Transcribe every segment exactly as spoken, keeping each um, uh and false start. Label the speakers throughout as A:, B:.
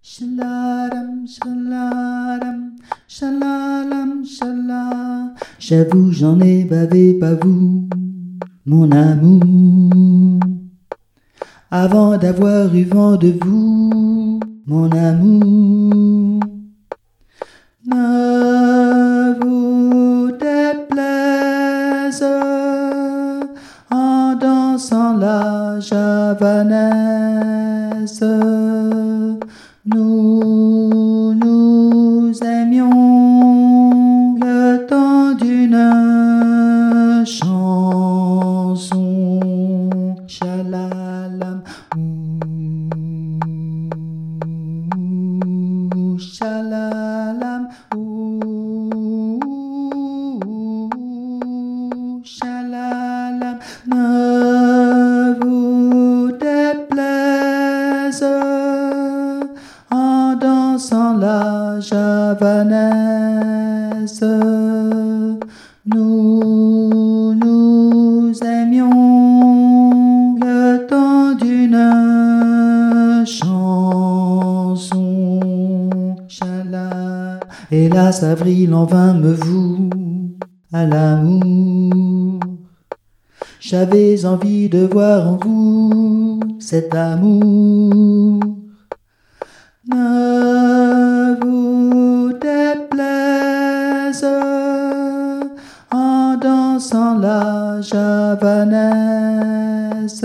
A: Shalalam, shalalam, shalalam, shalalam. J'avoue, j'en ai bavé, pas vous, mon amour. Avant d'avoir eu vent de vous, mon amour. Ne vous déplaise en dansant la javanaise. Nous nous aimions le temps d'une chanson. Shalalam, ouh, shalalam, ouh, shalalam. Ne vous déplaise en dansant la javanaise. Nous nous aimions le temps d'une chanson. Chala. Hélas, avril en vain me voue à l'amour. J'avais envie de voir en vous cet amour. Ne vous déplaise en dansant la javanaise.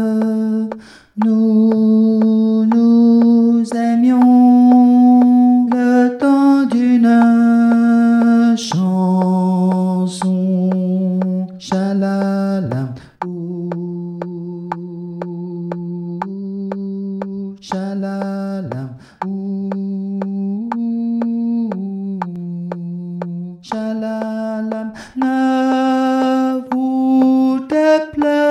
A: Nous nous aimions le temps d'une chanson. Shalalam, ouh, shalalam, ouh, shalalam. Ne vous déplaise